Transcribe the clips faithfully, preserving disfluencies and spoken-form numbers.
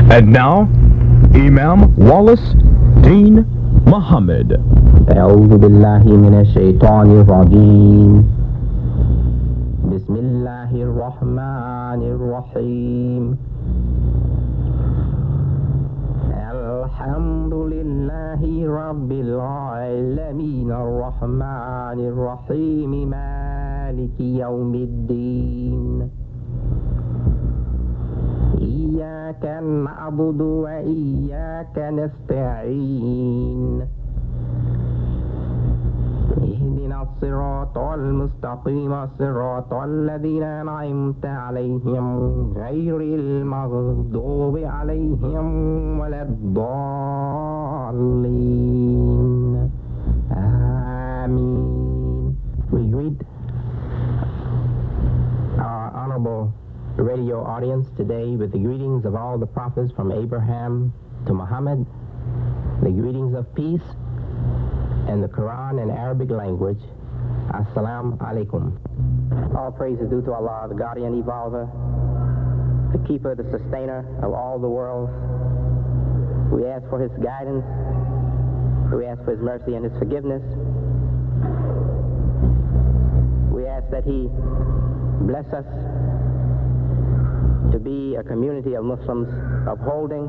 And now, Imam Wallace Dean Muhammad. أعوذ بالله من الشيطان الرجيم. بسم الله الرحمن الرحيم. الحمد لله رب العالمين الرحمن الرحيم مالك يوم الدين. إياك نعبد وإياك نستعين. اهدنا الصراط المستقيم صراط الذين أنعمت عليهم غير المغضوب عليهم ولا الضالين. آمين. We greet our honorable radio audience today with the greetings of all the prophets from Abraham to Muhammad, the greetings of peace and the Quran in Arabic language. Assalamu alaikum. All praise is due to Allah, the guardian evolver, the keeper, the sustainer of all the worlds. We ask for his guidance. We ask for his mercy and his forgiveness. We ask that he bless us to be a community of Muslims upholding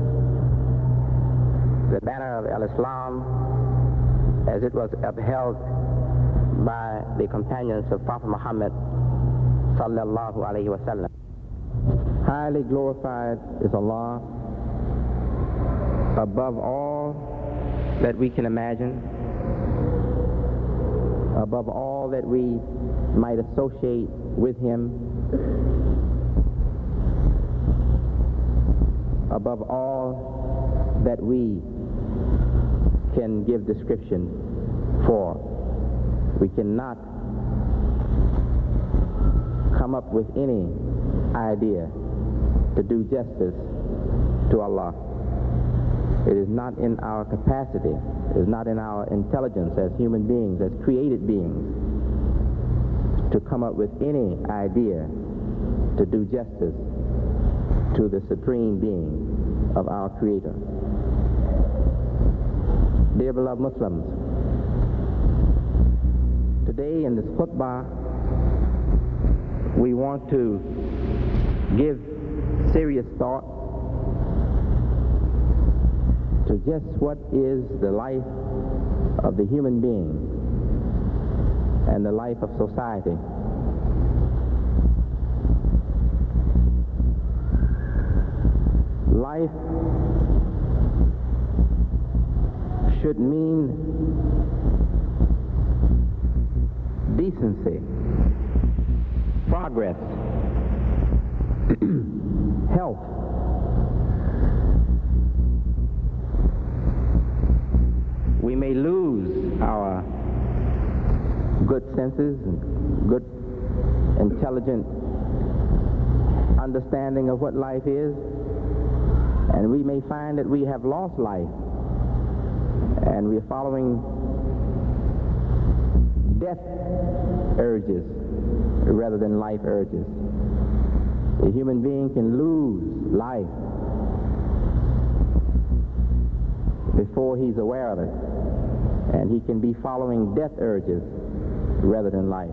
the banner of Al-Islam as it was upheld by the companions of Prophet Muhammad sallallahu alayhi wa sallam. Highly glorified is Allah above all that we can imagine, above all that we might associate with him, above all that we can give description for. We cannot come up with any idea to do justice to Allah. It is not in our capacity, it is not in our intelligence as human beings, as created beings, to come up with any idea to do justice to the supreme being of our Creator. Dear beloved Muslims, today in this khutbah, we want to give serious thought to just what is the life of the human being and the life of society. Life should mean decency, progress, health. We may lose our good senses and good intelligent understanding of what life is, and we may find that we have lost life and we are following death urges rather than life urges. A human being can lose life before he's aware of it, and he can be following death urges rather than life.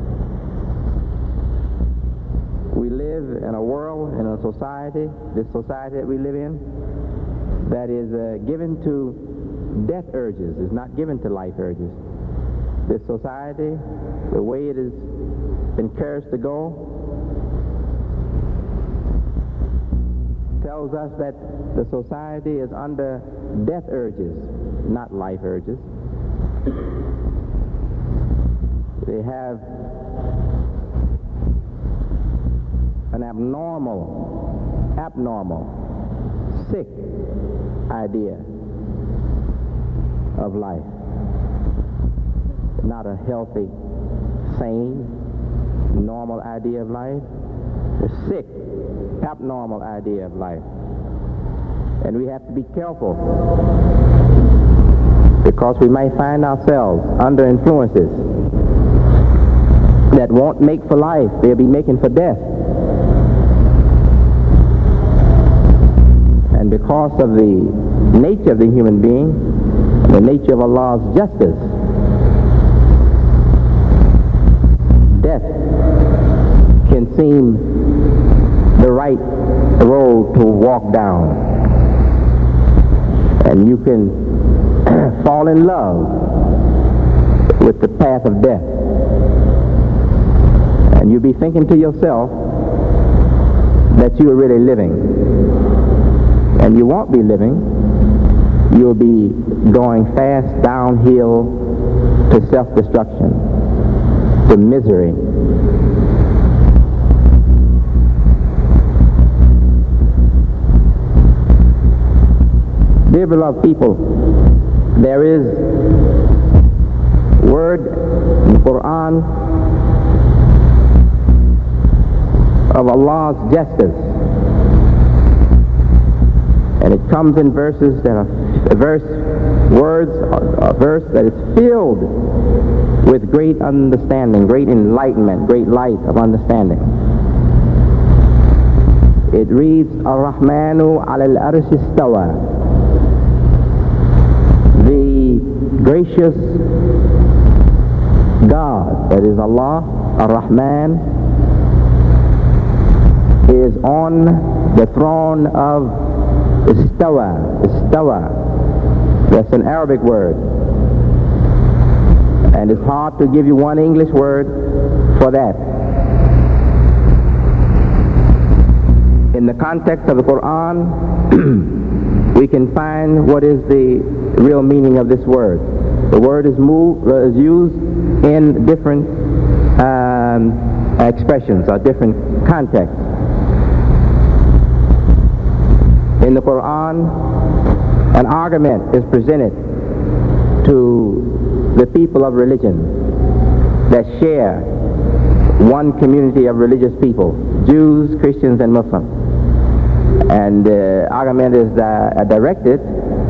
We live in a world, in a society, this society that we live in, that is uh, given to death urges, is not given to life urges. This society, the way it has been encouraged to go, tells us that the society is under death urges, not life urges. They have an abnormal, abnormal, sick idea of life. Not a healthy, sane, normal idea of life. A sick, abnormal idea of life. And we have to be careful, because we might find ourselves under influences that won't make for life, they'll be making for death. because of the nature of the human being, the nature of Allah's justice, death can seem the right road to walk down. And you can fall in love with the path of death. And you'll be thinking to yourself that you are really living. And you won't be living. You'll be going fast downhill to self-destruction, to misery. Dear beloved people, there is word in the Quran of Allah's justice, and it comes in verses that are a verse, words, a verse that is filled with great understanding, great enlightenment, great light of understanding. It reads, Ar-Rahmanu al-Arsh istawa. The gracious God, that is Allah, Ar-Rahman, is on the throne of Istawa. Istawa. That's an Arabic word. And it's hard to give you one English word for that. In the context of the Quran, we can find what is the real meaning of this word. The word is, moved, uh, is used in different um, expressions or different contexts. In the Quran, an argument is presented to the people of religion that share one community of religious people, Jews, Christians, and Muslims. And the argument is uh, directed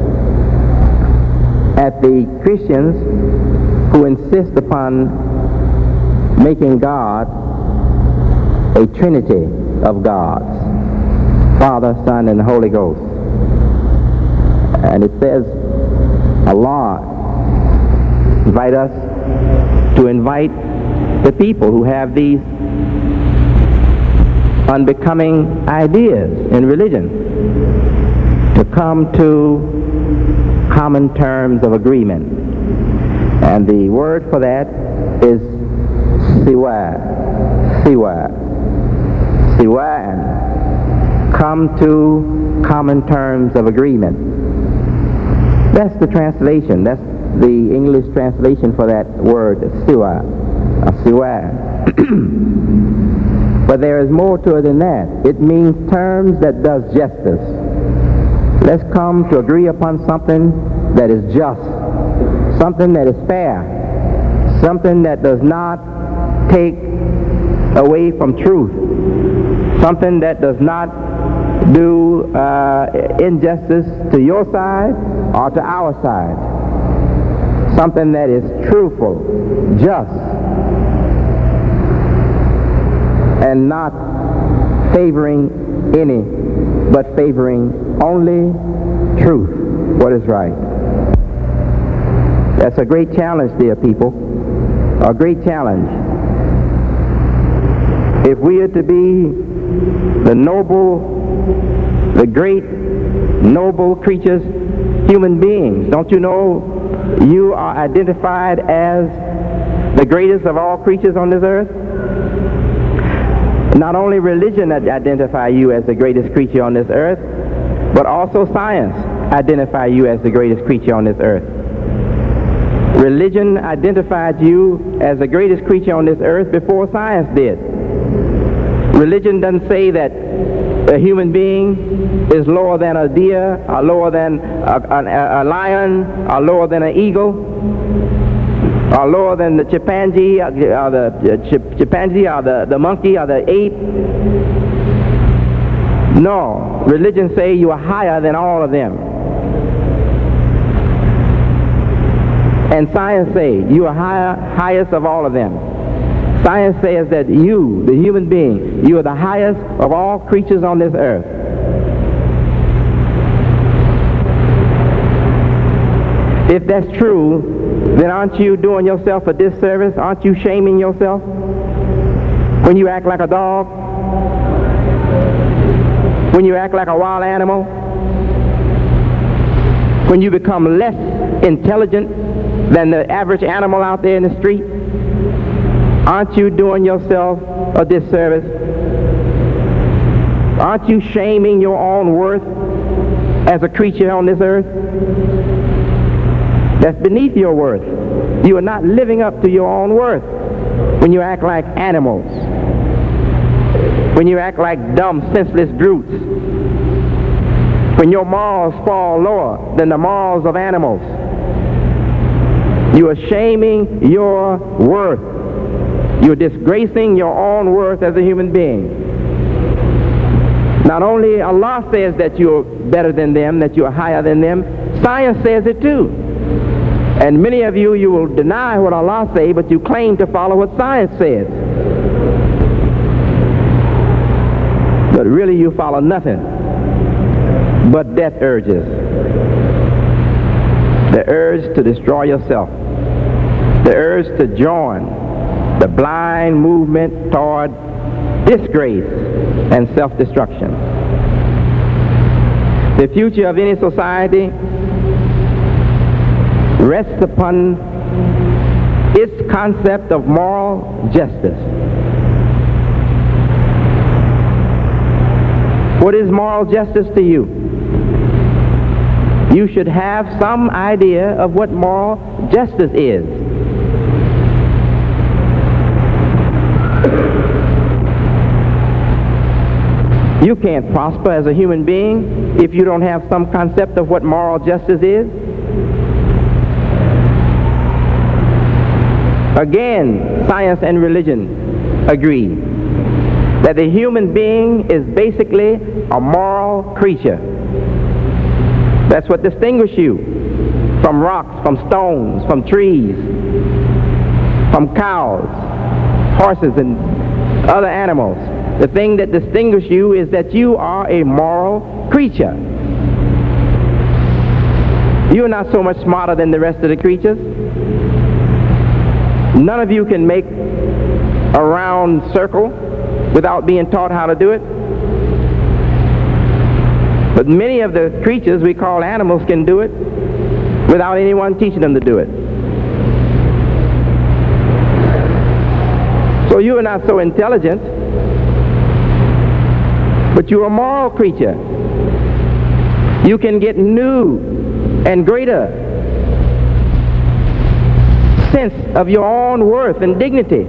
at the Christians who insist upon making God a trinity of gods, Father, Son, and the Holy Ghost. And it says, Allah invite us to invite the people who have these unbecoming ideas in religion to come to common terms of agreement. And the word for that is siwa. Siwa. Siwa. And come to common terms of agreement. That's the translation. That's the English translation for that word, siwa. Siwa. But there is more to it than that. It means terms that does justice. Let's come to agree upon something that is just, something that is fair, something that does not take away from truth, something that does not do uh, injustice to your side or to our side, something that is truthful, just, and not favoring any, but favoring only truth, what is right. That's a great challenge, dear people, a great challenge. If we are to be the noble, the great, noble creatures, human beings, don't you know you are identified as the greatest of all creatures on this earth? Not only religion identify you as the greatest creature on this earth, but also science identify you as the greatest creature on this earth. Religion identified you as the greatest creature on this earth before science did. Religion doesn't say that a human being is lower than a deer, or lower than a, a, a lion, or lower than an eagle, or lower than the chimpanzee, or the ch- chimpanzee, or the, the monkey, or the ape. No, religion say you are higher than all of them. And science say you are higher, highest of all of them. Science says that you, the human being, you are the highest of all creatures on this earth. If that's true, then aren't you doing yourself a disservice? Aren't you shaming yourself when you act like a dog? When you act like a wild animal? When you become less intelligent than the average animal out there in the street? Aren't you doing yourself a disservice? Aren't you shaming your own worth as a creature on this earth? That's beneath your worth. You are not living up to your own worth when you act like animals, when you act like dumb, senseless brutes, when your morals fall lower than the morals of animals. You are shaming your worth. You're disgracing your own worth as a human being. Not only Allah says that you're better than them, that you're higher than them, science says it too. And many of you, you will deny what Allah says, but you claim to follow what science says. But really you follow nothing but death urges. The urge to destroy yourself. The urge to join the blind movement toward disgrace and self-destruction. The future of any society rests upon its concept of moral justice. What is moral justice to you? You should have some idea of what moral justice is. You can't prosper as a human being if you don't have some concept of what moral justice is. Again, science and religion agree that the human being is basically a moral creature. That's what distinguishes you from rocks, from stones, from trees, from cows, horses, and other animals. The thing that distinguishes you is that you are a moral creature. You're not so much smarter than the rest of the creatures. None of you can make a round circle without being taught how to do it. But many of the creatures we call animals can do it without anyone teaching them to do it. So you are not so intelligent, but you're a moral creature. You can get new and greater sense of your own worth and dignity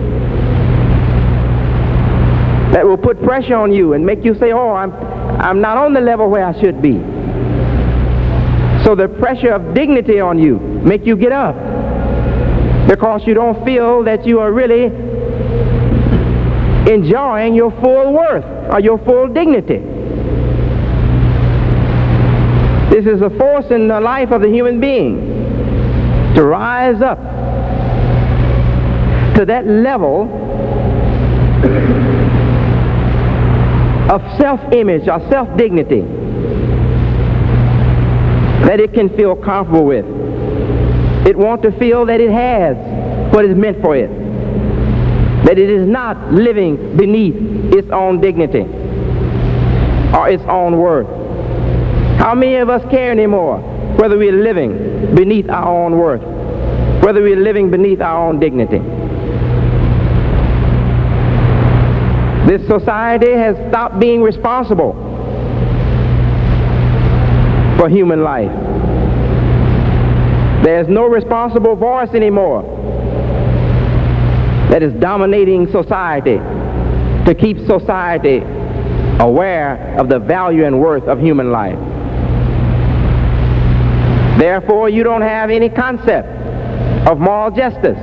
that will put pressure on you and make you say, oh, I'm, I'm not on the level where I should be. So the pressure of dignity on you make you get up because you don't feel that you are really enjoying your full worth or your full dignity. This is a force in the life of the human being to rise up to that level of self-image or self-dignity that it can feel comfortable with. It wants to feel that it has what is meant for it, that it is not living beneath its own dignity or its own worth. How many of us care anymore whether we're living beneath our own worth, whether we're living beneath our own dignity? This society has stopped being responsible for human life. There's no responsible voice anymore that is dominating society to keep society aware of the value and worth of human life. Therefore, you don't have any concept of moral justice.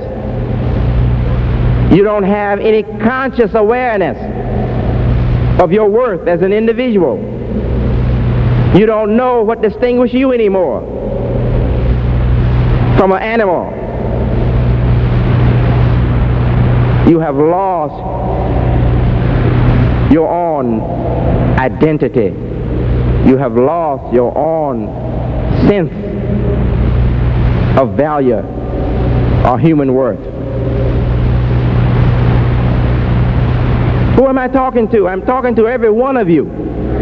You don't have any conscious awareness of your worth as an individual. You don't know what distinguishes you anymore from an animal. You have lost your own identity. You have lost your own sense of value or human worth. Who am I talking to? I'm talking to every one of you.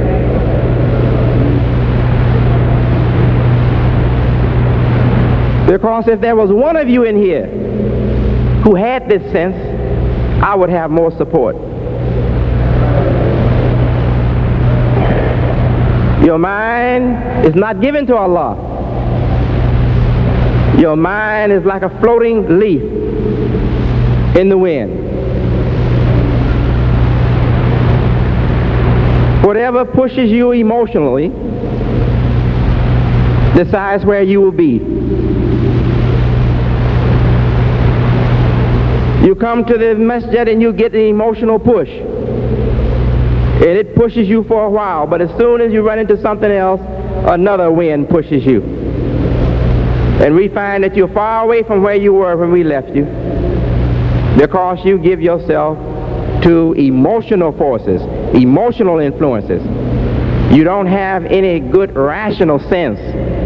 Because if there was one of you in here who had this sense, I would have more support. Your mind is not given to Allah. Your mind is like a floating leaf in the wind. Whatever pushes you emotionally decides where you will be. You come to the masjid and you get the emotional push. And it pushes you for a while, but as soon as you run into something else, another wind pushes you. And we find that you're far away from where you were when we left you, because you give yourself to emotional forces, emotional influences. You don't have any good rational sense.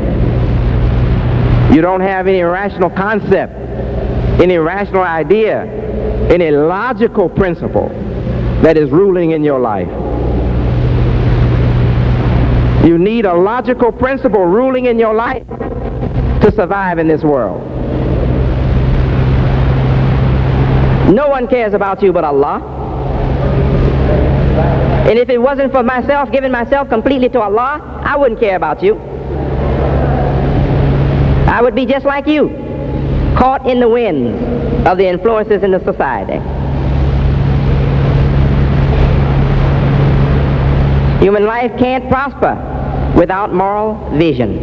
You don't have any rational concept, any rational idea, any logical principle that is ruling in your life. You need a logical principle ruling in your life to survive in this world. No one cares about you but Allah. And if it wasn't for myself, giving myself completely to Allah, I wouldn't care about you. I would be just like you, caught in the wind of the influences in the society. Human life can't prosper without moral vision.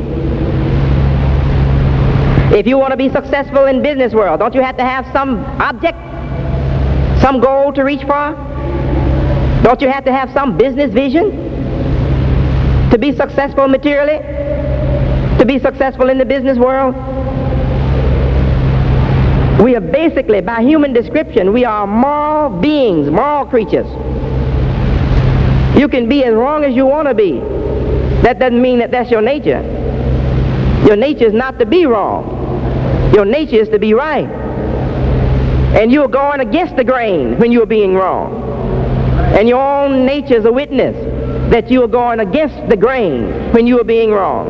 If you want to be successful in business world, don't you have to have some object, some goal to reach for? Don't you have to have some business vision to be successful materially, to be successful in the business world? We are basically, by human description, we are moral beings, moral creatures. You can be as wrong as you want to be. That doesn't mean that that's your nature. Your nature is not to be wrong. Your nature is to be right. And you're going against the grain when you're being wrong. And your own nature is a witness that you are going against the grain when you are being wrong.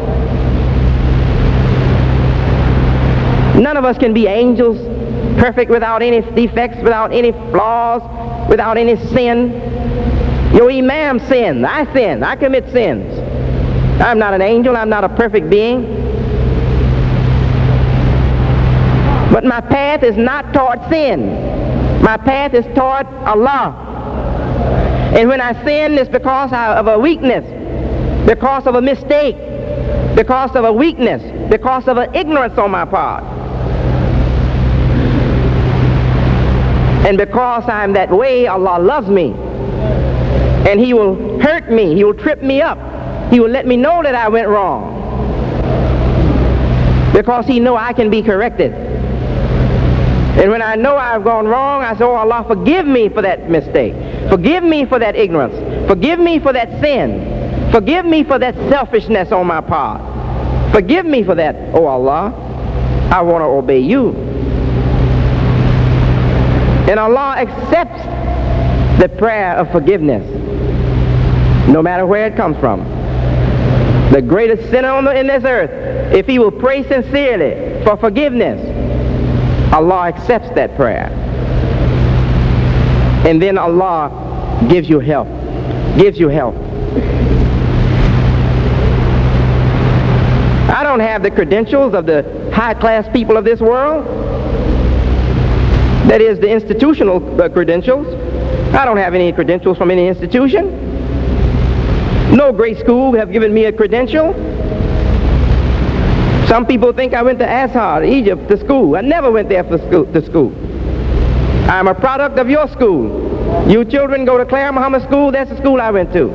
None of us can be angels, perfect, without any defects, without any flaws, without any sin. Your imam sinned. I sin. I commit sins. I'm not an angel. I'm not a perfect being. But my path is not toward sin. My path is toward Allah. And when I sin, it's because of a weakness, because of a mistake, because of a weakness, because of an ignorance on my part. And because I'm that way, Allah loves me. And He will hurt me. He will trip me up. He will let me know that I went wrong. Because He knows I can be corrected. And when I know I've gone wrong, I say, oh, Allah, forgive me for that mistake. Forgive me for that ignorance. Forgive me for that sin. Forgive me for that selfishness on my part. Forgive me for that, oh Allah. I want to obey you. And Allah accepts the prayer of forgiveness, no matter where it comes from. The greatest sinner on the, in this earth, if he will pray sincerely for forgiveness, Allah accepts that prayer. And then Allah gives you help. Gives you help. I don't have the credentials of the high-class people of this world. That is, the institutional uh, credentials. I don't have any credentials from any institution. No great school have given me a credential. Some people think I went to Azhar, Egypt, to school. I never went there for school, to school. I'm a product of your school. You children go to Claire Muhammad School, that's the school I went to.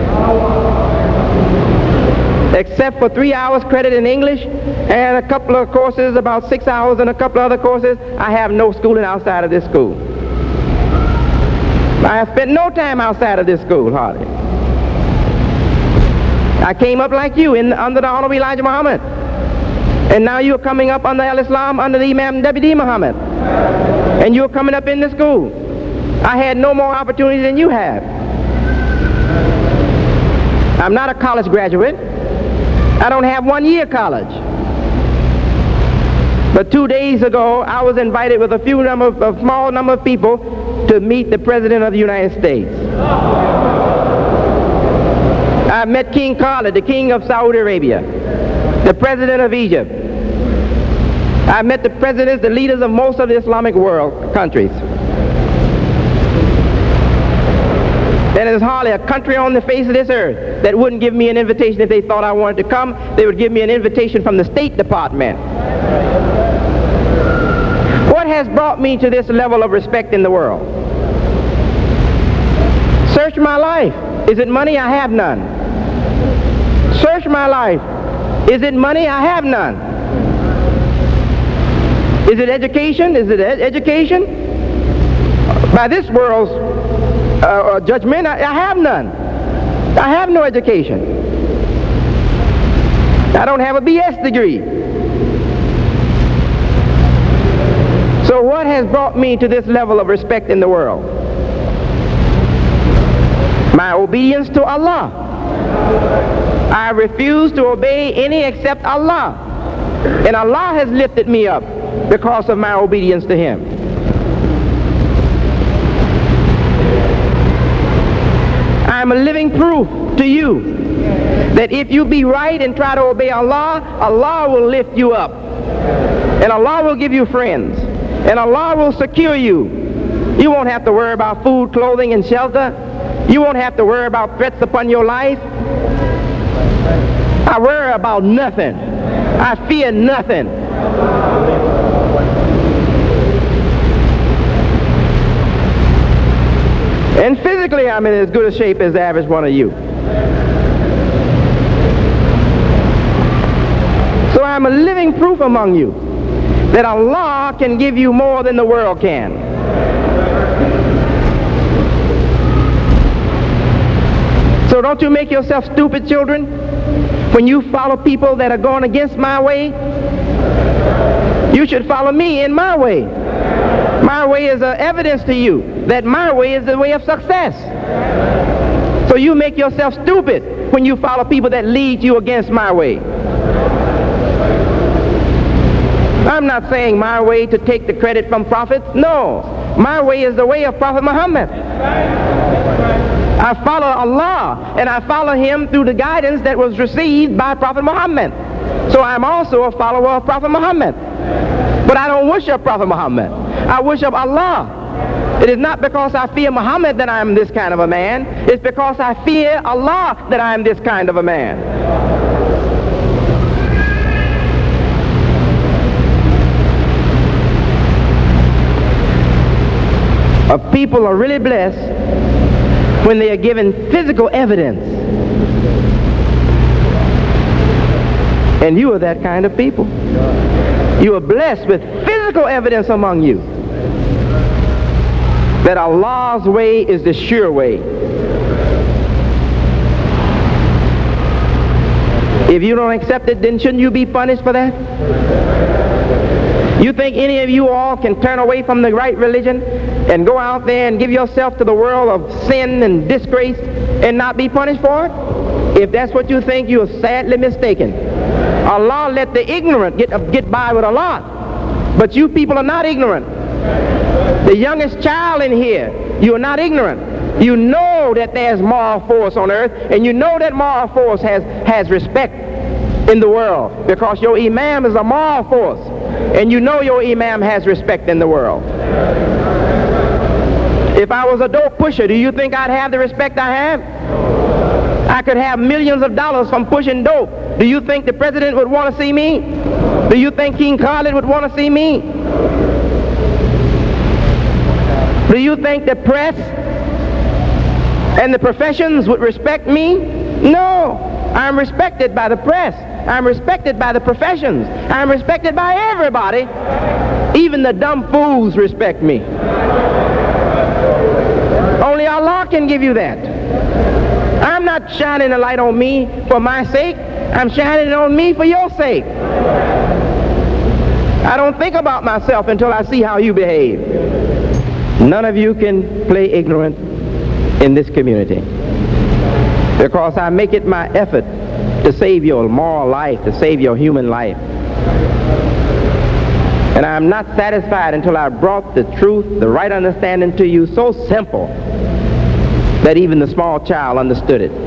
Except for three hours credit in English and a couple of courses, about six hours and a couple of other courses, I have no schooling outside of this school. I have spent no time outside of this school, hardly. I came up like you in, under the Honorable Elijah Muhammad. And now you're coming up under al-Islam, under the Imam W D Muhammad. And you're coming up in the school. I had no more opportunity than you have. I'm not a college graduate. I don't have one year college. But two days ago, I was invited with a few number, a small number of people to meet the President of the United States. I met King Khalid, the King of Saudi Arabia, the President of Egypt. I met the presidents, the leaders of most of the Islamic world countries. And there's hardly a country on the face of this earth that wouldn't give me an invitation if they thought I wanted to come. They would give me an invitation from the State Department. What has brought me to this level of respect in the world? Search my life. Is it money? I have none. Search my life. Is it money? I have none. Is it education? Is it ed- education? By this world's uh, judgment, I, I have none. I have no education. I don't have a B S degree. So what has brought me to this level of respect in the world? My obedience to Allah. I refuse to obey any except Allah. And Allah has lifted me up because of my obedience to Him. I'm a living proof to you that if you be right and try to obey Allah, Allah will lift you up. And Allah will give you friends. And Allah will secure you. You won't have to worry about food, clothing, and shelter. You won't have to worry about threats upon your life. I worry about nothing. I fear nothing. And physically, I'm in as good a shape as the average one of you. So I'm a living proof among you that Allah can give you more than the world can. So don't you make yourself stupid, children, when you follow people that are going against my way. You should follow me in my way. My way is an evidence to you that my way is the way of success. So you make yourself stupid when you follow people that lead you against my way. I'm not saying my way to take the credit from prophets. No. My way is the way of Prophet Muhammad. I follow Allah, and I follow Him through the guidance that was received by Prophet Muhammad. So I'm also a follower of Prophet Muhammad. But I don't worship Prophet Muhammad. I worship Allah. It is not because I fear Muhammad that I am this kind of a man. It's because I fear Allah that I am this kind of a man. Uh, people are really blessed when they are given physical evidence. And you are that kind of people. You are blessed with physical evidence among you that Allah's way is the sure way. If you don't accept it, then shouldn't you be punished for that? You think any of you all can turn away from the right religion and go out there and give yourself to the world of sin and disgrace and not be punished for it? If that's what you think, you are sadly mistaken. Allah let the ignorant get, uh, get by with a lot. But you people are not ignorant. The youngest child in here, you are not ignorant. You know that there's moral force on earth, and you know that moral force has, has respect in the world, because your imam is a moral force, and you know your imam has respect in the world. If I was a dope pusher, do you think I'd have the respect I have? I could have millions of dollars from pushing dope. Do you think the president would want to see me? Do you think King Khalid would want to see me? Do you think the press and the professions would respect me? No. I'm respected by the press. I'm respected by the professions. I'm respected by everybody. Even the dumb fools respect me. Only Allah can give you that. I'm not shining a light on me for my sake. I'm shining it on me for your sake. I don't think about myself until I see how you behave. None of you can play ignorant in this community, because I make it my effort to save your moral life, to save your human life. And I'm not satisfied until I brought the truth, the right understanding to you so simple that even the small child understood it.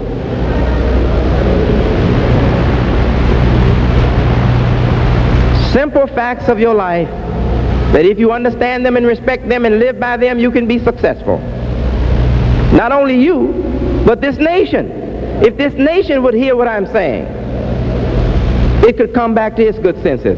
Simple facts of your life that if you understand them and respect them and live by them, you can be successful. Not only you, but this nation. If this nation would hear what I'm saying, it could come back to its good senses.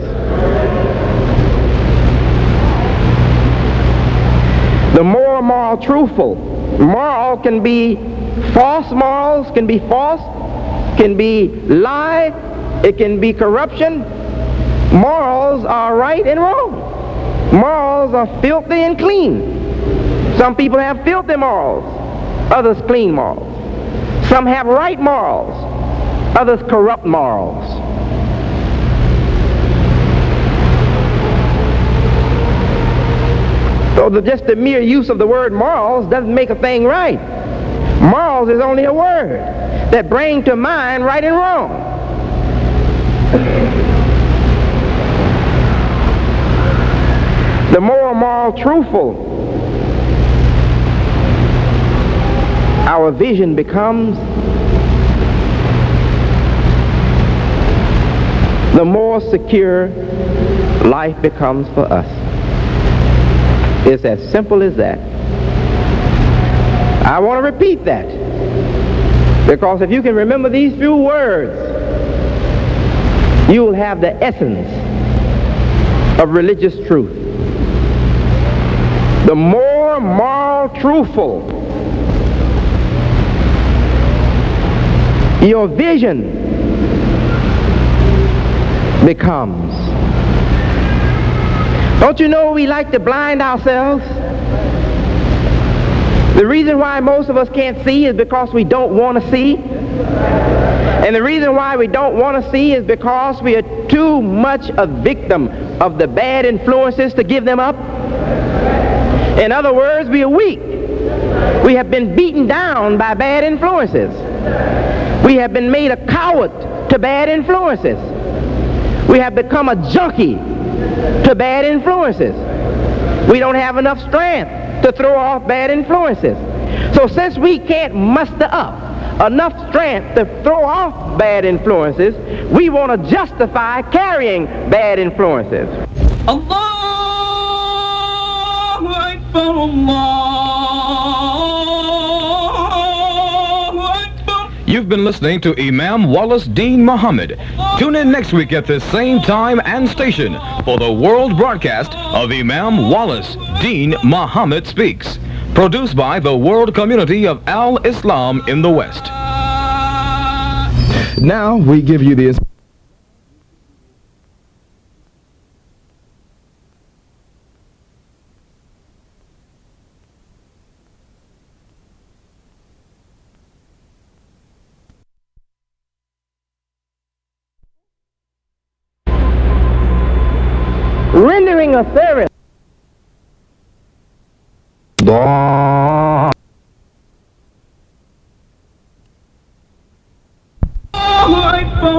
The moral, moral, truthful. Moral can be false morals, can be false, can be lie, it can be corruption. Morals are right and wrong. Morals are filthy and clean. Some people have filthy morals, others clean morals. Some have right morals, others corrupt morals. So the, just the mere use of the word morals doesn't make a thing right. Morals is only a word that brings to mind right and wrong. The moral, moral, truthful, our vision becomes, the more secure life becomes for us. It's as simple as that. I want to repeat that, because if you can remember these few words, you will have the essence of religious truth. The more moral, truthful your vision becomes. Don't you know we like to blind ourselves? The reason why most of us can't see is because we don't want to see. And the reason why we don't want to see is because we are too much a victim of the bad influences to give them up. In other words, we are weak. We have been beaten down by bad influences. We have been made a coward to bad influences. We have become a junkie to bad influences. We don't have enough strength to throw off bad influences. So since we can't muster up enough strength to throw off bad influences, we want to justify carrying bad influences. Allahu Akbar, Allahu Akbar. You've been listening to Imam Wallace Dean Muhammad. Tune in next week at this same time and station for the world broadcast of Imam Wallace Dean Muhammad Speaks, produced by the World Community of Al-Islam in the West. Now we give you the Rendering a service. Allahu Akbar,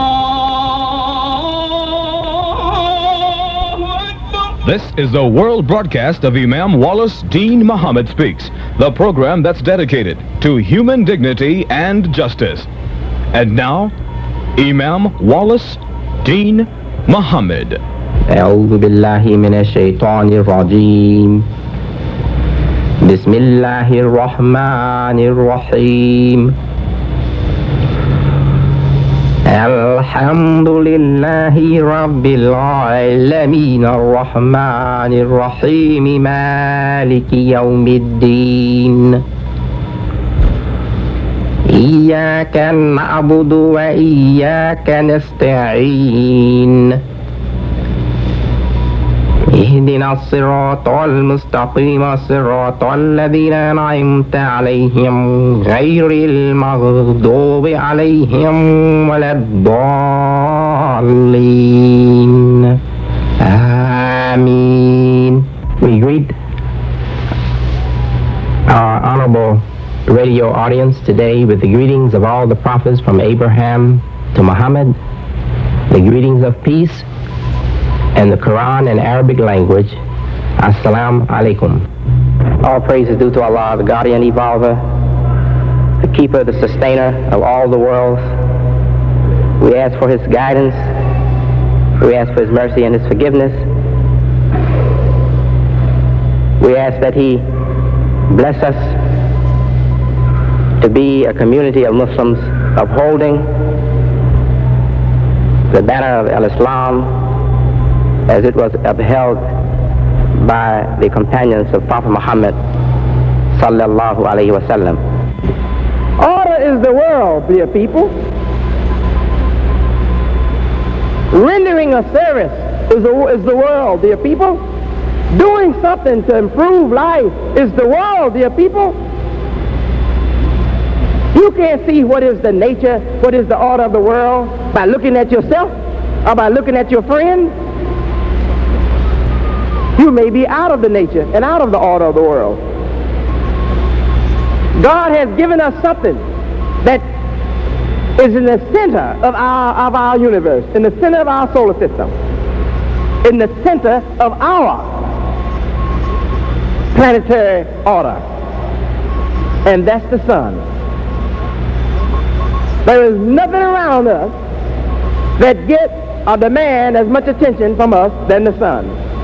Allahu Akbar. This is the world broadcast of Imam Wallace Dean Muhammad Speaks, the program that's dedicated to human dignity and justice. And now, Imam Wallace Dean Muhammad. أعوذ بالله من الشيطان الرجيم. بسم الله الرحمن الرحيم. الحمد لله رب العالمين الرحمن الرحيم مالك يوم الدين. إياك نعبد وإياك نستعين. اهدنا الصراط المستقيم صراط الذين أنعمت عليهم غير المغضوب عليهم ولا الضالين. audience today with the greetings of all the prophets from Abraham to Muhammad, the greetings of peace, and the Quran in Arabic language. Assalamu alaikum. All praise is due to Allah, the guardian evolver, the keeper, the sustainer of all the worlds. We ask for his guidance. We ask for his mercy and his forgiveness. We ask that he bless us to be a community of Muslims upholding the banner of al-Islam as it was upheld by the companions of Prophet Muhammad sallallahu alayhi wa sallam. Order is the world, dear people. Rendering a service is the, is the world, dear people. Doing something to improve life is the world, dear people. You can't see what is the nature, what is the order of the world by looking at yourself or by looking at your friend. You may be out of the nature and out of the order of the world. God has given us something that is in the center of our, of our universe, in the center of our solar system, in the center of our planetary order, and that's the sun. There is nothing around us that gets or demand as much attention from us than the sun.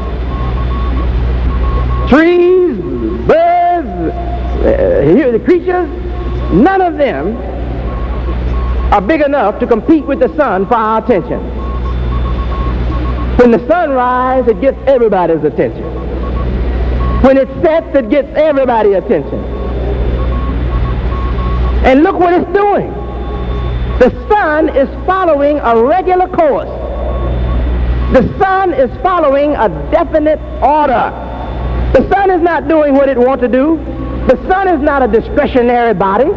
Trees, birds, uh, the creatures, none of them are big enough to compete with the sun for our attention. When the sun rises, it gets everybody's attention. When it sets, it gets everybody's attention. And look what it's doing. The sun is following a regular course. The sun is following a definite order. The sun is not doing what it wants to do. The sun is not a discretionary body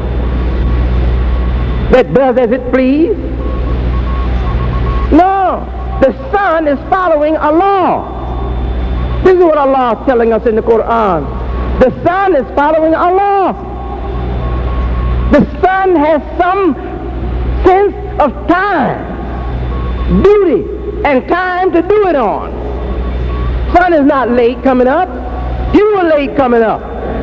that does as it please. No, the sun is following a law. This is what Allah is telling us in the Quran. The sun is following a law. The sun has some sense of time, duty, and time to do it on. Sun is not late coming up. You were late coming up.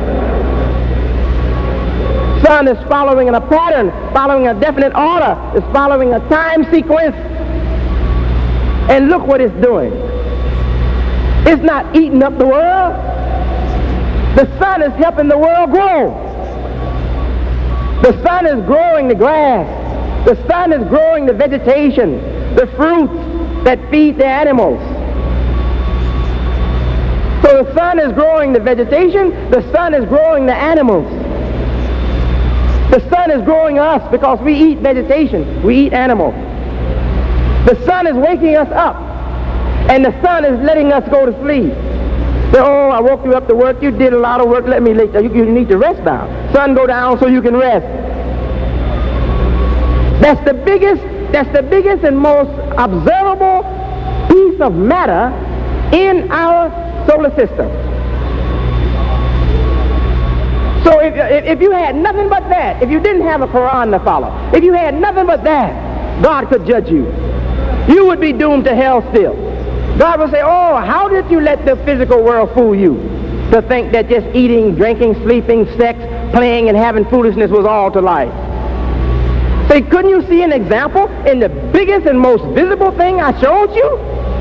Sun is following in a pattern, following a definite order. It's following a time sequence. And look what it's doing. It's not eating up the world. The sun is helping the world grow. The sun is growing the grass. The sun is growing the vegetation, the fruits that feed the animals. So the sun is growing the vegetation, the sun is growing the animals. The sun is growing us because we eat vegetation, we eat animals. The sun is waking us up, and the sun is letting us go to sleep. Say, oh, I woke you up to work, you did a lot of work, let me lay, you, you need to rest now. Sun go down so you can rest. That's the biggest, that's the biggest and most observable piece of matter in our solar system. So if, if you had nothing but that, if you didn't have a Quran to follow, if you had nothing but that, God could judge you. You would be doomed to hell still. God would say, oh, how did you let the physical world fool you to think that just eating, drinking, sleeping, sex, playing, and having foolishness was all to life? Say, couldn't you see an example in the biggest and most visible thing I showed you?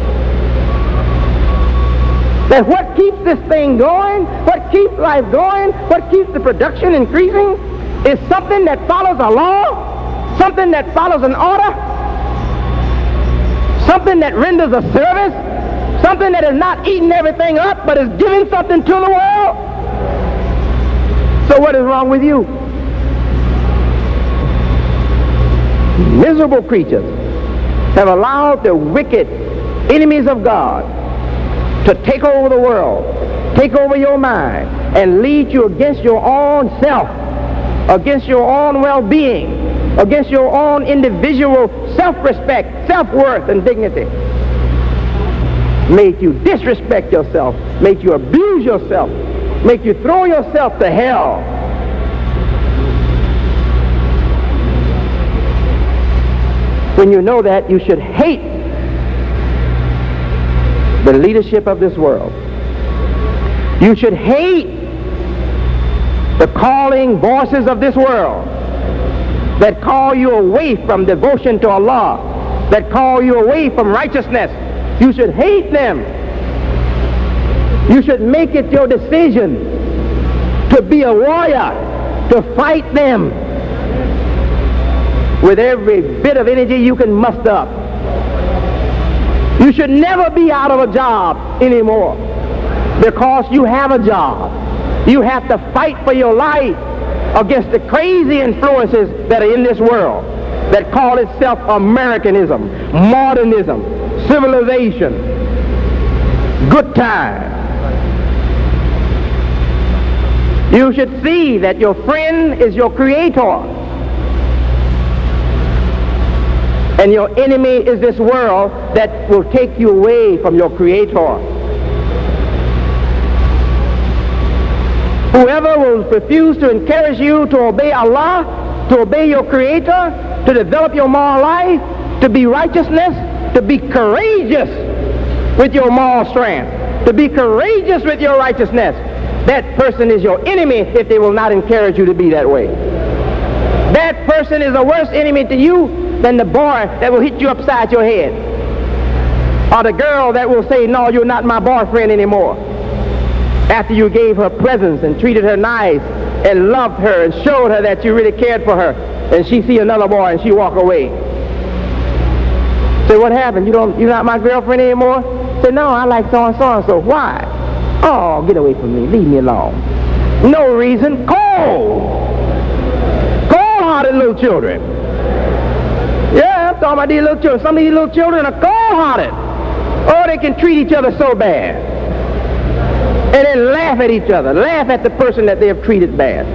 That what keeps this thing going, what keeps life going, what keeps the production increasing is something that follows a law, something that follows an order, something that renders a service, something that is not eating everything up but is giving something to the world. So what is wrong with you? Miserable creatures have allowed the wicked enemies of God to take over the world, take over your mind, and lead you against your own self, against your own well-being, against your own individual self-respect, self-worth, and dignity. Make you disrespect yourself, make you abuse yourself, make you throw yourself to hell. When you know that, you should hate the leadership of this world. You should hate the calling voices of this world that call you away from devotion to Allah, that call you away from righteousness. You should hate them. You should make it your decision to be a warrior, to fight them with every bit of energy you can muster up. You should never be out of a job anymore because you have a job. You have to fight for your life against the crazy influences that are in this world that call itself Americanism, modernism, civilization, good time. You should see that your friend is your creator and your enemy is this world that will take you away from your creator. Whoever will refuse to encourage you to obey Allah, to obey your creator, to develop your moral life, to be righteousness, to be courageous with your moral strength, to be courageous with your righteousness, that person is your enemy if they will not encourage you to be that way. That person is a worse enemy to you than the boy that will hit you upside your head, or the girl that will say, no, you're not my boyfriend anymore, after you gave her presents and treated her nice and loved her and showed her that you really cared for her, and she see another boy and she walk away. Say, what happened? You don't, you're not my girlfriend anymore? Say, no, I like so and so and so. Why? Oh, get away from me. Leave me alone. No reason. Cold. Cold-hearted little children. Yeah, I'm talking about these little children. Some of these little children are cold-hearted. Oh, they can treat each other so bad. And then laugh at each other. Laugh at the person that they have treated bad.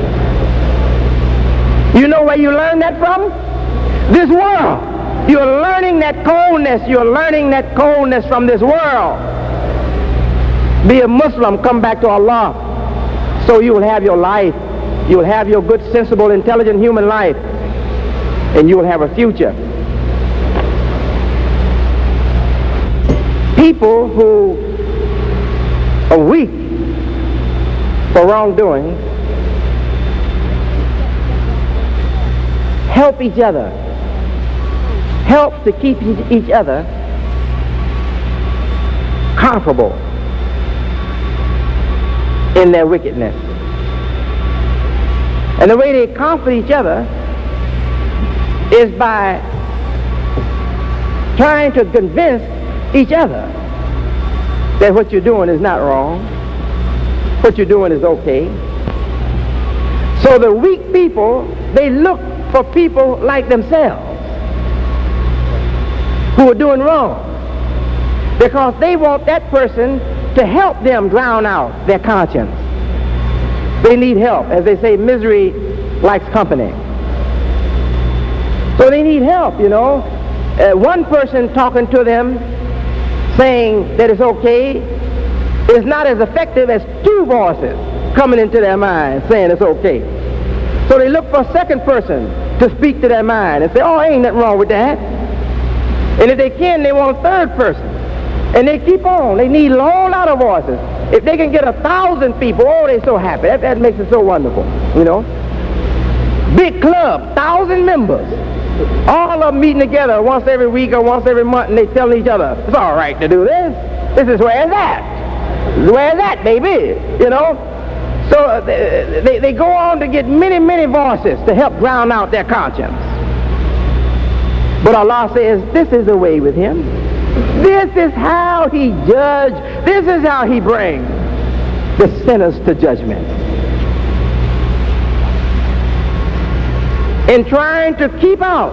You know where you learn that from? This world. You're learning that coldness. You're learning that coldness from this world. Be a Muslim, come back to Allah, so you will have your life. You will have your good, sensible, intelligent human life, and you will have a future. People who are weak for wrongdoing help each other, help to keep each other comfortable in their wickedness. And the way they comfort each other is by trying to convince each other that what you're doing is not wrong, what you're doing is okay. So the weak people, they look for people like themselves who are doing wrong, because they want that person to help them drown out their conscience. They need help. As they say, misery likes company. So they need help, you know. Uh, one person talking to them saying that it's okay is not as effective as two voices coming into their mind saying it's okay. So they look for a second person to speak to their mind and say, oh, ain't nothing wrong with that. And if they can, they want a third person. And they keep on. They need a whole lot of voices. If they can get a thousand people, oh, they're so happy. That, that makes it so wonderful, you know. Big club, thousand members. All of them meeting together once every week or once every month, and they telling each other, it's all right to do this. This is where it's at. This is where it's at, baby, you know. So uh, they, they, they go on to get many, many voices to help drown out their conscience. But Allah says, this is the way with him. This is how he judges. This is how he brings the sinners to judgment. In trying to keep out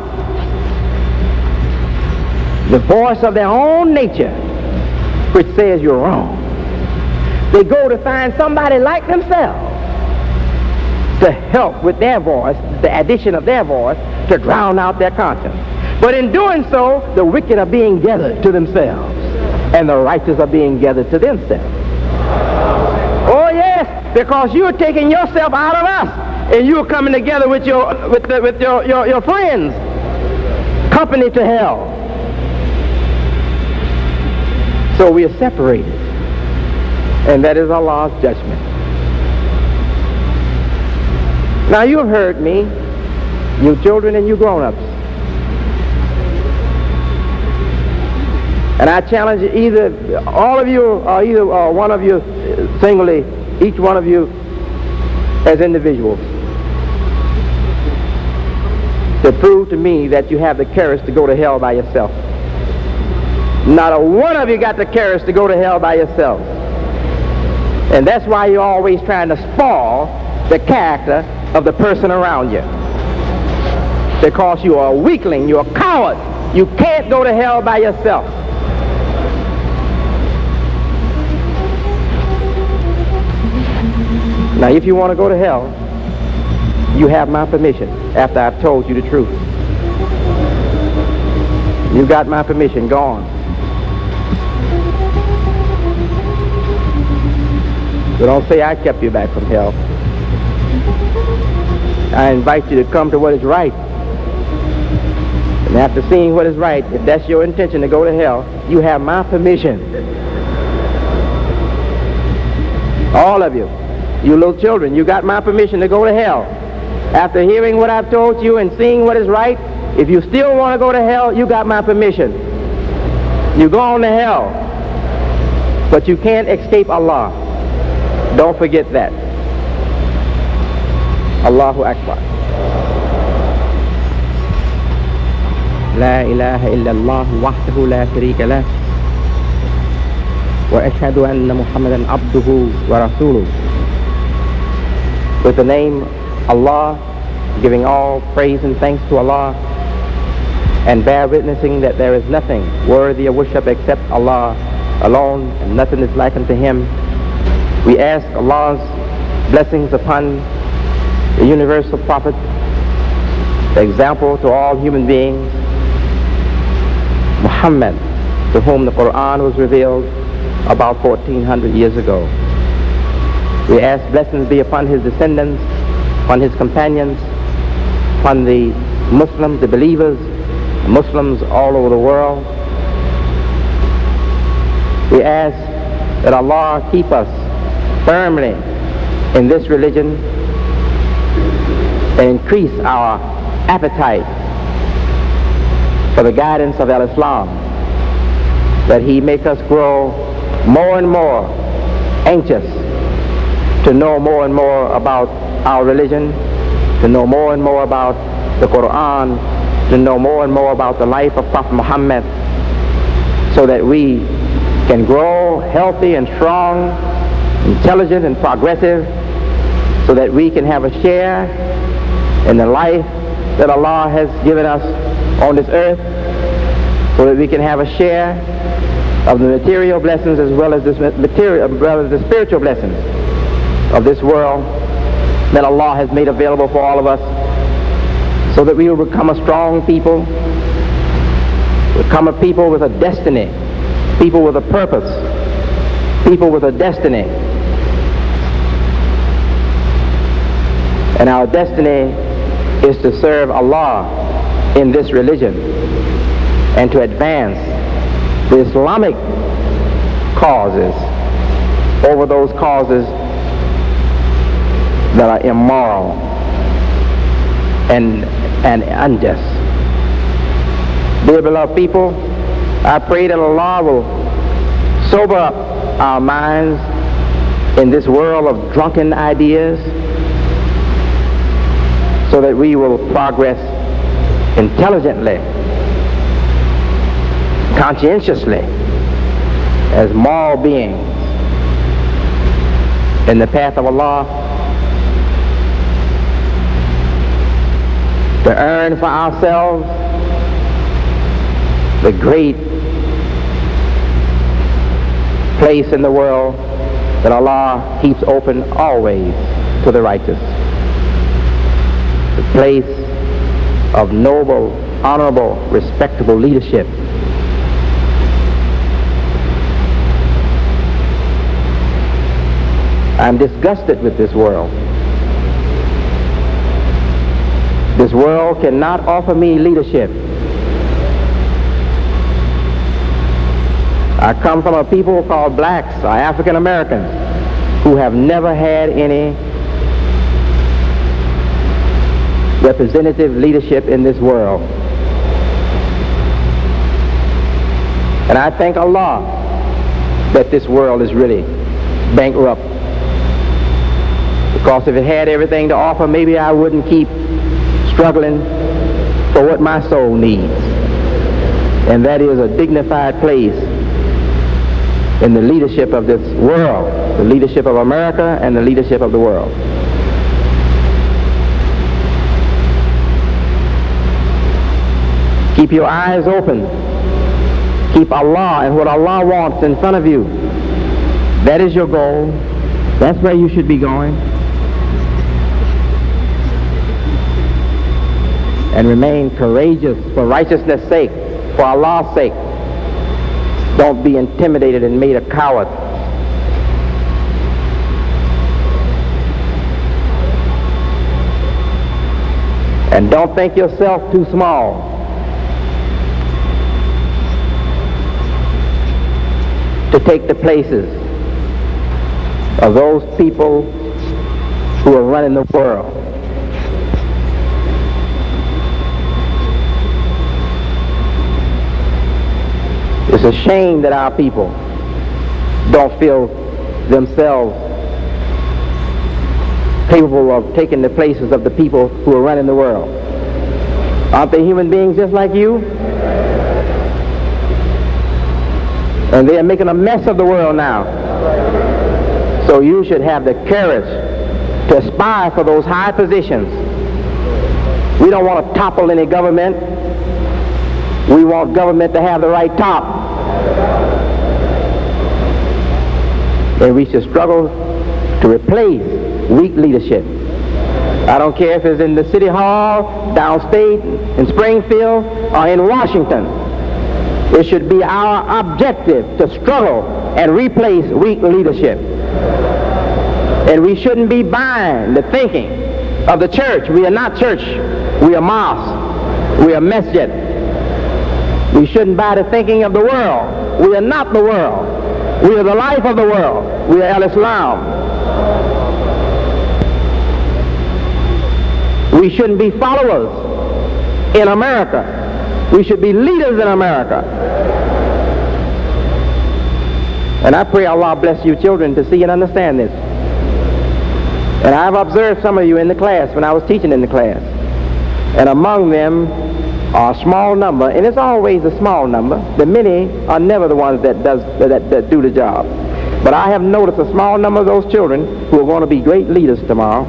the voice of their own nature, which says you're wrong, they go to find somebody like themselves to help with their voice, the addition of their voice, to drown out their conscience. But in doing so, the wicked are being gathered to themselves, and the righteous are being gathered to themselves. Oh yes, because you're taking yourself out of us, and you're coming together with your with the, with your, your, your friends. company to hell. So we are separated. And that is Allah's judgment. Now you have heard me, you children and you grown-ups. And I challenge either, all of you, or either or one of you singly, each one of you as individuals, to prove to me that you have the courage to go to hell by yourself. Not a one of you got the courage to go to hell by yourself. And that's why you're always trying to spoil the character of the person around you. Because you are a weakling, you're a coward. You can't go to hell by yourself. Now, if you want to go to hell, you have my permission after I've told you the truth. You got my permission, go on. So don't say I kept you back from hell. I invite you to come to what is right. And after seeing what is right, if that's your intention to go to hell, you have my permission. All of you, you little children, you got my permission to go to hell. After hearing what I've told you and seeing what is right, if you still want to go to hell, you got my permission. You go on to hell. But you can't escape Allah. Don't forget that. Allahu Akbar. La ilaha illallah wahdahu la sharika lah. Wa ashhadu anna Muhammadan abduhu wa rasuluh. With the name Allah, giving all praise and thanks to Allah, and bear witnessing that there is nothing worthy of worship except Allah alone, and nothing is like unto Him. We ask Allah's blessings upon the universal prophet, the example to all human beings, Muhammad, to whom the Quran was revealed about fourteen hundred years ago. We ask blessings be upon his descendants, upon his companions, upon the Muslims, the believers, Muslims all over the world. We ask that Allah keep us firmly in this religion and increase our appetite for the guidance of Al-Islam, that He make us grow more and more anxious to know more and more about our religion, to know more and more about the Quran, to know more and more about the life of Prophet Muhammad, so that we can grow healthy and strong, intelligent and progressive, so that we can have a share in the life that Allah has given us on this earth, so that we can have a share of the material blessings as well as this material, as well as the spiritual blessings of this world that Allah has made available for all of us, so that we will become a strong people, become a people with a destiny, people with a purpose, people with a destiny. And our destiny is to serve Allah in this religion and to advance the Islamic causes over those causes that are immoral and, and unjust. Dear beloved people, I pray that Allah will sober up our minds in this world of drunken ideas, so that we will progress intelligently, conscientiously, as moral beings in the path of Allah, to earn for ourselves the great place in the world that Allah keeps open always to the righteous. The place of noble, honorable, respectable leadership. I'm disgusted with this world. This world cannot offer me leadership I come from a people called blacks or African Americans who have never had any representative leadership in this world. And I thank Allah that this world is really bankrupt. Because if it had everything to offer, maybe I wouldn't keep struggling for what my soul needs. And that is a dignified place in the leadership of this world, the leadership of America and the leadership of the world. Keep your eyes open. Keep Allah and what Allah wants in front of you. That is your goal. That's where you should be going. And remain courageous for righteousness' sake, for Allah's sake. Don't be intimidated and made a coward. And don't think yourself too small. To take the places of those people who are running the world. It's a shame that our people don't feel themselves capable of taking the places of the people who are running the world. Aren't they human beings just like you? And they are making a mess of the world now. So you should have the courage to aspire for those high positions. We don't want to topple any government. We want government to have the right top. And we should struggle to replace weak leadership. I don't care if it's in the City Hall, downstate, in Springfield, or in Washington. It should be our objective to struggle and replace weak leadership. And we shouldn't be buying the thinking of the church. We are not church. We are mosque. We are masjid. We shouldn't buy the thinking of the world. We are not the world. We are the life of the world. We are al-Islam. We shouldn't be followers in America. We should be leaders in America. And I pray Allah bless you children to see and understand this. And I've observed some of you in the class when I was teaching in the class. And among them are a small number, and it's always a small number. The many are never the ones that, does, that, that do the job. But I have noticed a small number of those children who are going to be great leaders tomorrow.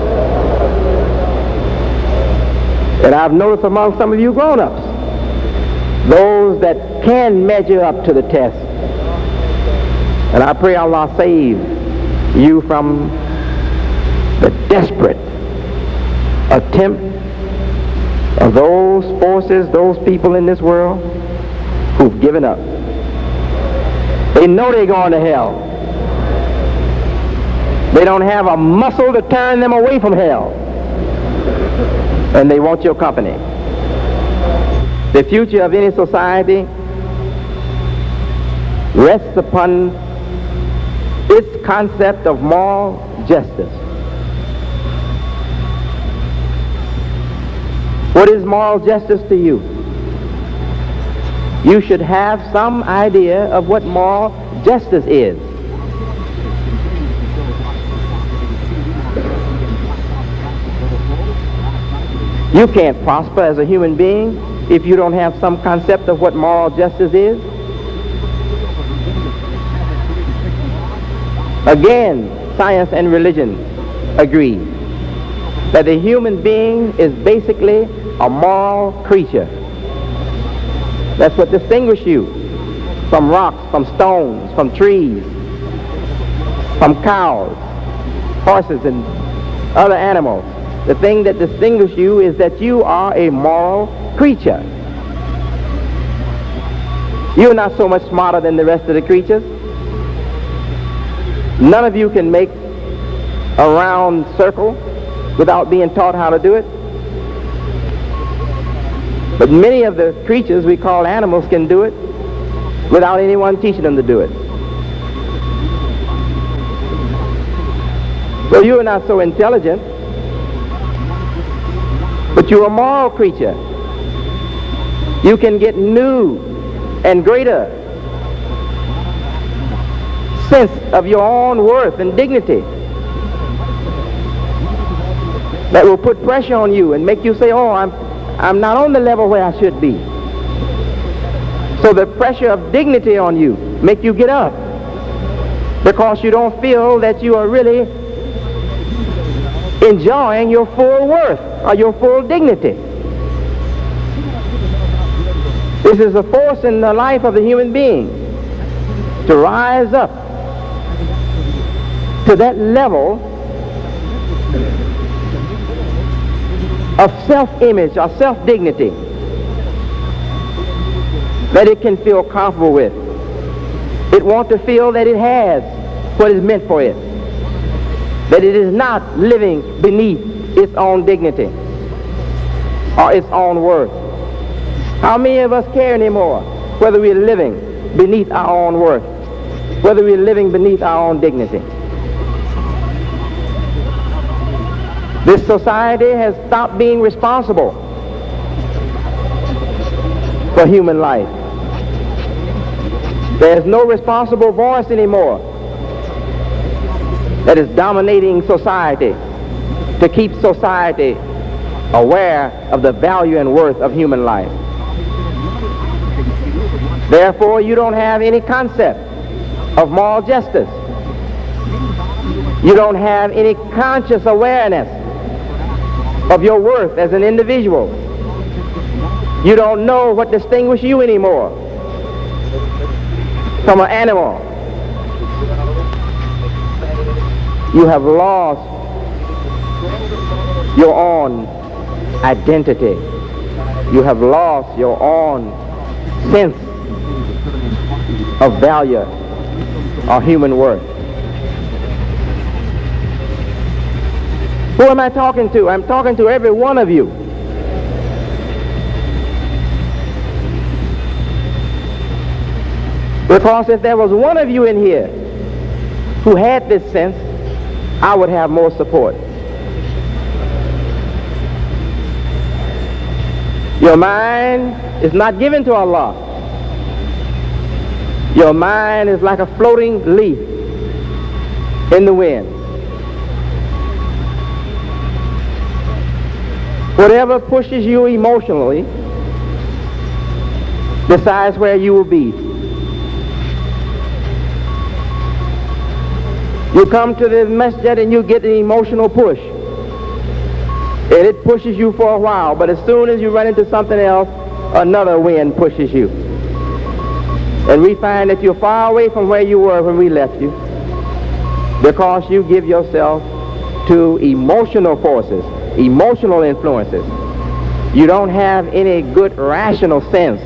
And I've noticed among some of you grown-ups, those that can measure up to the test. And I pray Allah save you from the desperate attempt of those forces, those people in this world who've given up. They know they're going to hell. They don't have a muscle to turn them away from hell. And they want your company. The future of any society rests upon its concept of moral justice. What is moral justice to you? You should have some idea of what moral justice is. You can't prosper as a human being if you don't have some concept of what moral justice is. Again, science and religion agree that the human being is basically a moral creature. That's what distinguishes you from rocks, from stones, from trees, from cows, horses, and other animals. The thing that distinguishes you is that you are a moral creature. You're not so much smarter than the rest of the creatures. None of you can make a round circle without being taught how to do it. But many of the creatures we call animals can do it. without anyone teaching them to do it. So you are not so intelligent, but you're a moral creature. You can get new and greater sense of your own worth and dignity that will put pressure on you and make you say, oh, I'm, I'm not on the level where I should be. So the pressure of dignity on you make you get up because you don't feel that you are really enjoying your full worth or your full dignity. This is a force in the life of the human being to rise up to that level of self-image or self-dignity that it can feel comfortable with. It wants to feel that it has what is meant for it, that it is not living beneath its own dignity or its own worth. How many of us care anymore whether we're living beneath our own worth, whether we're living beneath our own dignity? This society has stopped being responsible for human life. There's no responsible voice anymore that is dominating society to keep society aware of the value and worth of human life. Therefore, you don't have any concept of moral justice. You don't have any conscious awareness of your worth as an individual. You don't know what distinguishes you anymore from an animal. You have lost your own identity. You have lost your own sense of value or human worth. Who am I talking to? I'm talking to every one of you. Because if there was one of you in here who had this sense, I would have more support. Your mind is not given to Allah. Your mind is like a floating leaf in the wind. Whatever pushes you emotionally decides where you will be. You come to the masjid and you get an emotional push. And it pushes you for a while, but as soon as you run into something else, another wind pushes you. And we find that you're far away from where you were when we left you because you give yourself to emotional forces, emotional influences. You don't have any good rational sense.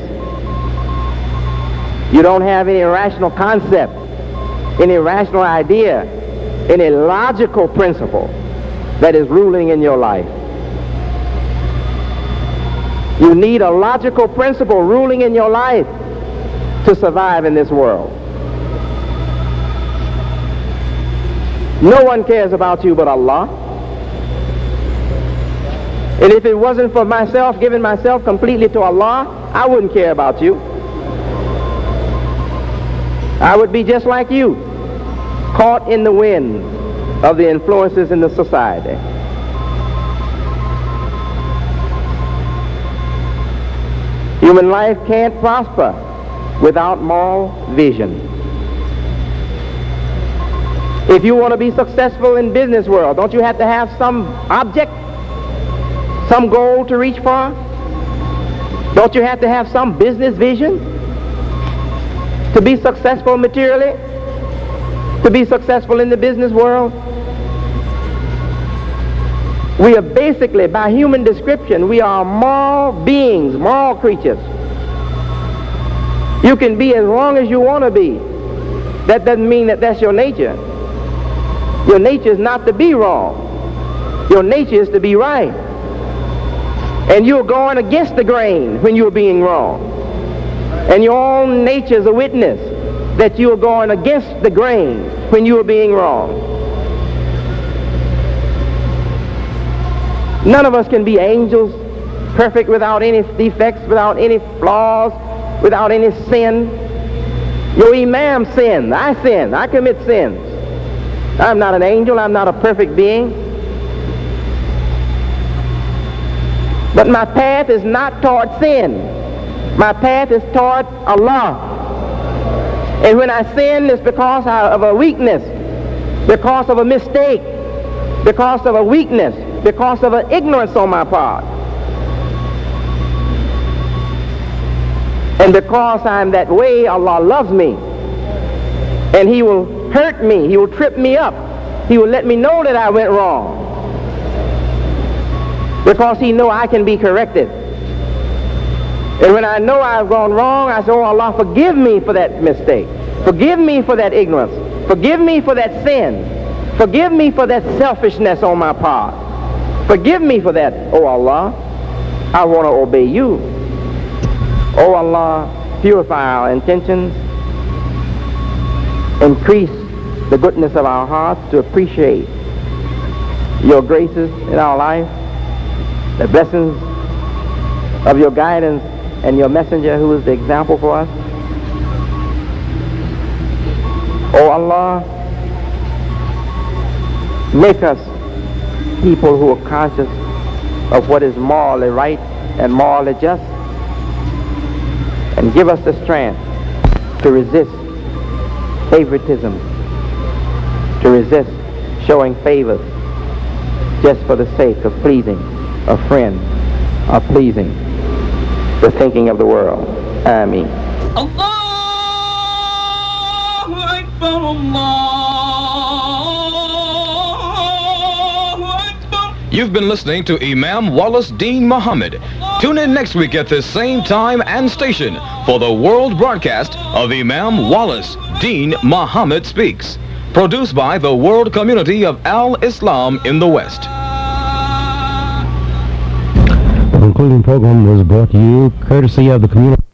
You don't have any rational concept, any rational idea, any logical principle that is ruling in your life. You need a logical principle ruling in your life to survive in this world. No one cares about you but Allah. And if it wasn't for myself, giving myself completely to Allah, I wouldn't care about you. I would be just like you, caught in the wind of the influences in the society. Human life can't prosper without moral vision. If you want to be successful in business world, don't you have to have some object, some goal to reach for? Don't you have to have some business vision to be successful materially, to be successful in the business world? We are basically, by human description, we are moral beings, moral creatures. You can be as wrong as you want to be. That doesn't mean that that's your nature. Your nature is not to be wrong. Your nature is to be right. And you're going against the grain when you're being wrong. And your own nature is a witness that you are going against the grain when you are being wrong. None of us can be angels, perfect without any defects, without any flaws, without any sin. Your imam sinned. I sin. I commit sins. I'm not an angel. I'm not a perfect being. But my path is not toward sin. My path is toward Allah. And when I sin, it's because of a weakness, because of a mistake, because of a weakness, because of an ignorance on my part. And because I'm that way, Allah loves me. And He will hurt me. He will trip me up. He will let me know that I went wrong. Because He knows I can be corrected. And when I know I've gone wrong, I say, oh Allah, forgive me for that mistake. Forgive me for that ignorance. Forgive me for that sin. Forgive me for that selfishness on my part. Forgive me for that, oh Allah. I want to obey you. Oh Allah, purify our intentions. Increase the goodness of our hearts to appreciate your graces in our life, the blessings of your guidance and your messenger who is the example for us. Oh Allah, make us people who are conscious of what is morally right and morally just, and give us the strength to resist favoritism, to resist showing favors just for the sake of pleasing a friend or pleasing the thinking of the world. Ameen. Allahu Akbar, Allahu Akbar. You've been listening to Imam Wallace Dean Muhammad. Tune in next week at this same time and station for the world broadcast of Imam Wallace Dean Muhammad Speaks, produced by the World Community of Al-Islam in the West. The concluding program was brought to you courtesy of the community.